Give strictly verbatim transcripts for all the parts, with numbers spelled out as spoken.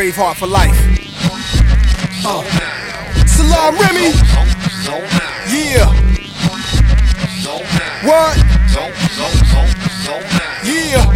Braveheart for life. Uh. Salam Remy. Yeah. What? Yeah.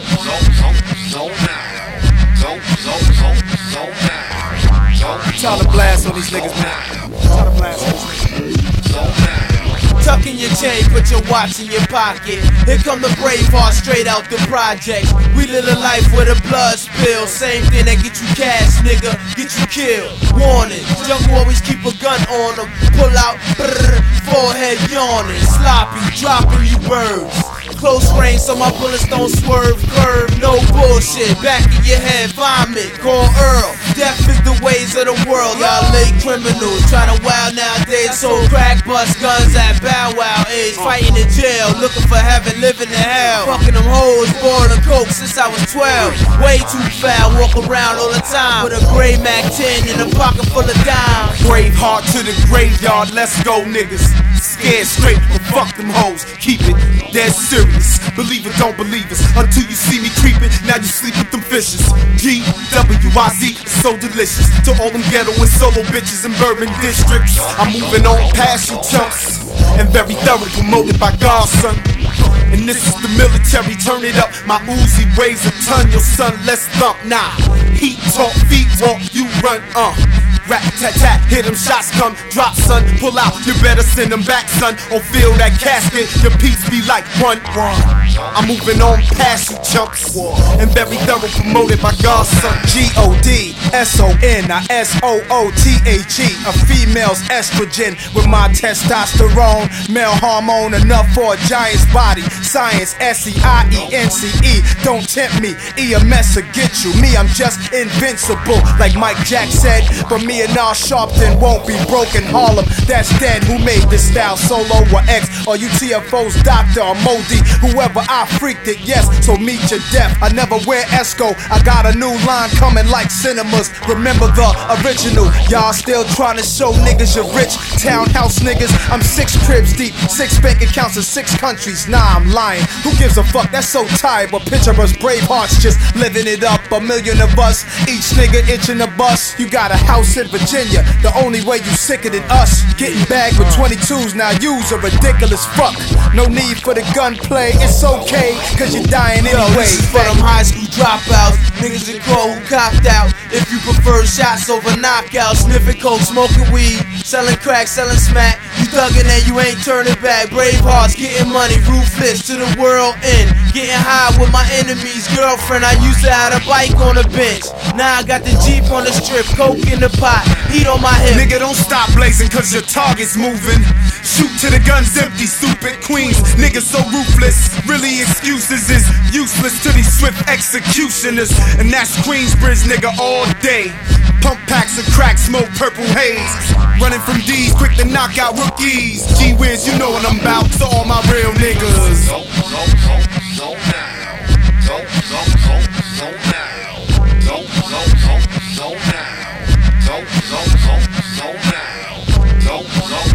Time to blast on these niggas, man. Time to blast on these niggas. Tuck in your chain, put your watch in your pocket. Here come the Braveheart straight out the projects. We live a life with a blood spill. Same thing that get you cash, nigga, get you killed. Warning, jungle always keep a gun on them. Pull out, brrr, forehead yawning. Sloppy, dropping you birds. Close range so my bullets don't swerve, curve, no bullshit. Back of your head, vomit, call Earl. Death is the ways of the world. Y'all late criminals trying to wild nowadays. So crack, bust guns at Bow Wow age. Fighting in jail, looking for heaven, living in hell. Fucking them hoes, bored of coke since I was twelve. Way too foul, walk around all the time with a gray Mac ten in a pocket full of dimes. Braveheart to the graveyard, let's go niggas. Scared straight, but fuck them hoes. Keep it dead serious. Believe it, don't believe us. Until you see me creeping, now you sleep with them fishes. G W I Z, so delicious. To all them ghetto and solo bitches in Bourbon districts. I'm moving on past you chumps. And very thorough, promoted by God, son. And this is the military, turn it up. My Uzi weighs a ton, your son, let's thump. Nah, heat talk, feet talk, you run, uh. Rat tat tat, hit them shots come, drop son, pull out, you better send them back son, or fill that casket, your piece be like one, one. I'm moving on past you chumps, and very thorough, promoted by God son. G O D S O N, I S O O T H E, a female's estrogen with my testosterone, male hormone enough for a giant's body, science S E I E N C E, don't tempt me, E M S will get you, me I'm just invincible, like Mike Jack said, but me and Al Sharpton won't be broken. Harlem, that's dead. Who made this style? Solo or X? Or U T F O's doctor or Modi? Whoever, I freaked it, yes. So meet your death. I never wear Esco. I got a new line coming like cinemas. Remember the original. Y'all still trying to show niggas you're rich. Townhouse niggas. I'm six cribs deep, six bank accounts in six countries. Nah, I'm lying. Who gives a fuck? That's so tired. But picture us Bravehearts just living it up. A million of us, each nigga itching a bus. You got a house in Virginia, the only way you sicker than us. Getting bagged with twenty-twos, now you's a ridiculous fuck. No need for the gunplay, it's okay, cause you're dying anyway. This is for them high school dropouts, niggas in Crow who copped out. If you prefer shots over knockouts, sniffing coke, smoking weed, selling crack, selling smack, you thuggin' and you ain't turning back. Bravehearts getting money, ruthless to the world end. Getting high with my enemies, girlfriend, I used to have a bike on the bench. Now I got the Jeep on the strip, coke in the pot, heat on my hip. Nigga, don't stop blazing cause your target's moving. Shoot till the gun's empty, stupid queens. Niggas so ruthless, really excuses is useless to these swift executioners. And that's Queensbridge, nigga, all day. Pump packs of crack, smoke purple haze. Running from D's, quick to knock out rookies. Gee whiz, you know what I'm about, to all my real niggas. Go, go, go, go now. Go, go, go, go now. Go, go, go, go now. Go, go, go, go now. Go, go.